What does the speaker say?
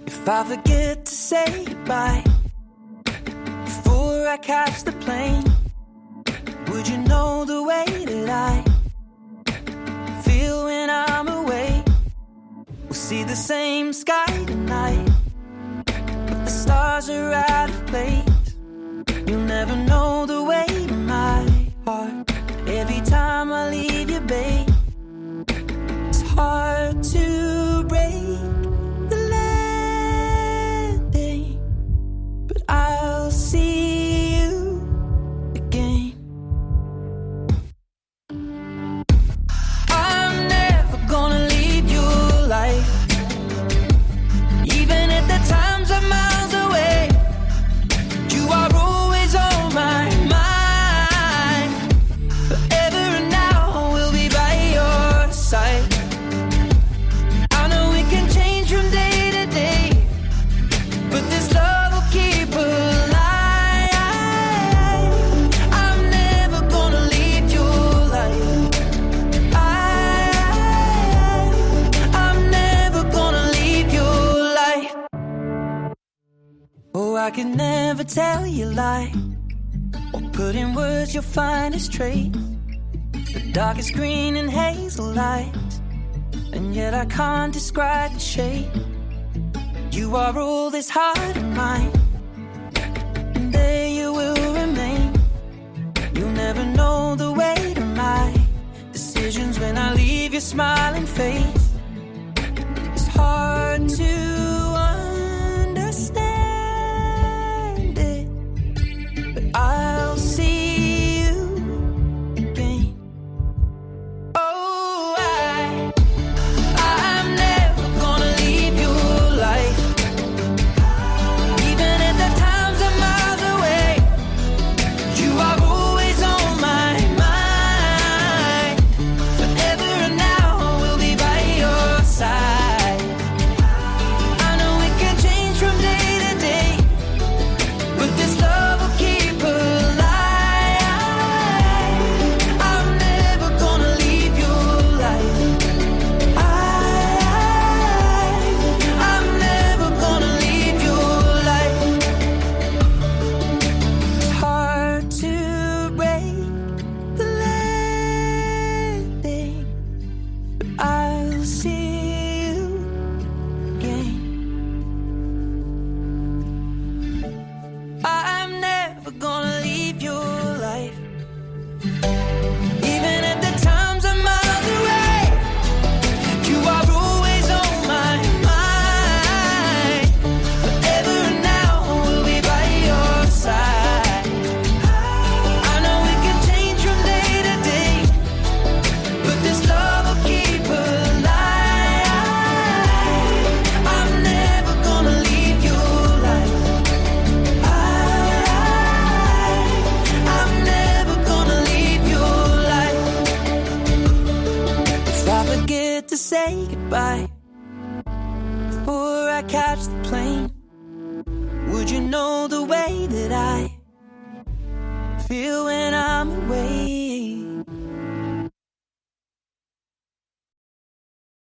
If I forget to say goodbye before I catch the plane, would you know the way that I feel when I'm away? We'll see the same sky tonight, but the stars are out of place. You'll never know the way to my heart. Every time I leave you, babe, it's hard to break the landing, but I'll see you again. I'm never gonna leave your life, even at the times I'm miles away. You are always on my mind. Forever and now we'll be by your side. I know we can change from day to day, but this love will keep alive. I'm never gonna leave your life. I'm never gonna leave your life. Oh, I can never tell you a lie, or put in words your finest trait. The darkest green and hazel lights, and yet I can't describe the shade. You are all this heart of mine, and there you will remain. You'll never know the weight of my decisions when I leave your smiling face. It's hard to understand it, but I'll see you again. Oh, I'm never gonna leave your life, even at the times I'm miles away. You are always on my mind. Forever and now we'll be by your side. I know we can change from day to day, but this love will keep alive. I'm never gonna leave your life. I'm never gonna leave your life. It's hard to break the landing, but I'll see you again. I'm never gonna leave your life, even at the times I'm miles away. You are always on my mind. Forever and now we'll be by your side. I know we can change from day to day, but this love will keep alive. I'm never gonna leave your life. I'm never gonna leave your life. If I forget to say goodbye before I catch the plane, would you know the way that I feel when I'm away?